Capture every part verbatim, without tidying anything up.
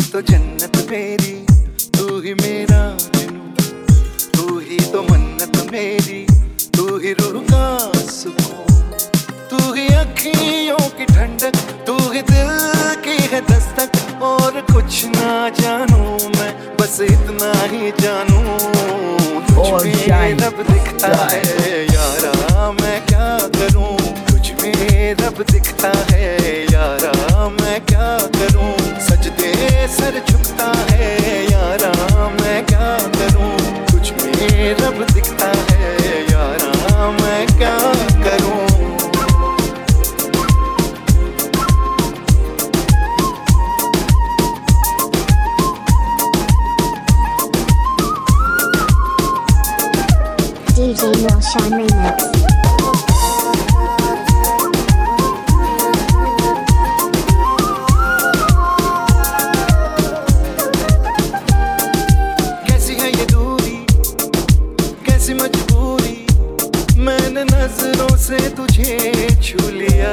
तो जन्नत मेरी, तू ही मेरा जुनून, तू ही तो मन्नत मेरी, तू ही रूह का सुकून, तू ही अखियों की ठंडक, तू ही दिल की है दस्तक। और कुछ ना जानू मैं, बस इतना ही जानू, तुझ में रब दिखता है यारा, मैं क्या करूं, तुझ में रब दिखता है यारा, मैं क्या करूं, सजदे सर झुकता है यारा, मैं क्या करूं, तुझ में रब दिखता है यारा, मैं क्या करूं। D J Roshan Remix. कैसी है ये दूरी, कैसी मजबूरी, मैंने नजरों से तुझे छू लिया।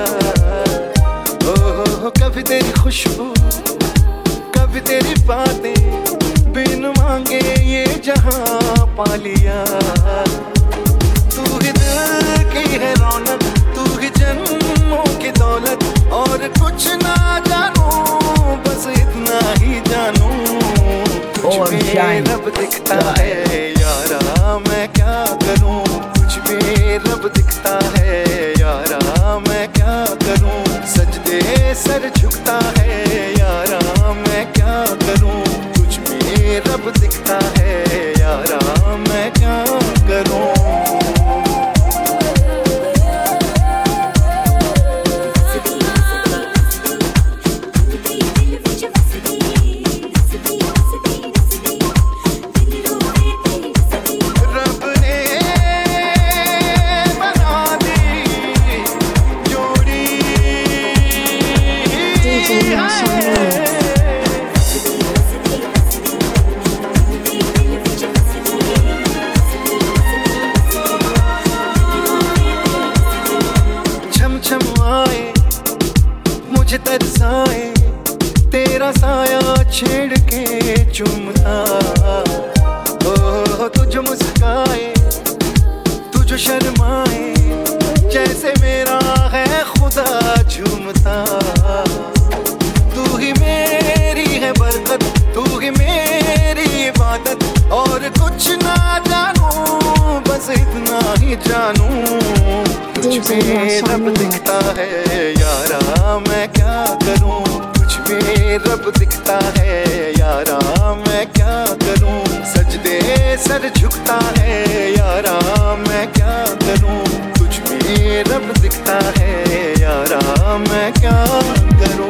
ओह कभी तेरी खुशबू, कभी तेरी बातें, बिन मांगे ये जहां पा लिया। तू ही दिल की है रौनक, तू ही जन्मों की दौलत, और कुछ ना जानू, बस इतना ही जानू, तुझ में रब दिखता है यारा, मैं क्या करूं, तुझ में रब दिखता है यारा, मैं क्या करूं, सजदे सर झुकता है यारा, मैं क्या करूं, तुझ में रब दिखता है यारा, मैं क्या करूं। मुझे तरसाए तेरा साया छेड़ के चूमता, ओ तू जो मुस्काए, तू जो शर्माए, जैसे मेरा है खुदा झूमता। तू ही मेरी है बरकत, तू ही मेरी इबादत, और कुछ ना जानू, बस इतना ही जानू, तुझ में रब दिखता है यारा, मैं क्या करूं, तुझ में रब दिखता है यारा, मैं क्या करूं, सजदे सर झुकता है यारा, मैं क्या करूं, तुझ में रब दिखता है यारा, मैं क्या करूं।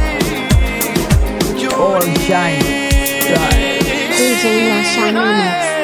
D J Roshan Remix.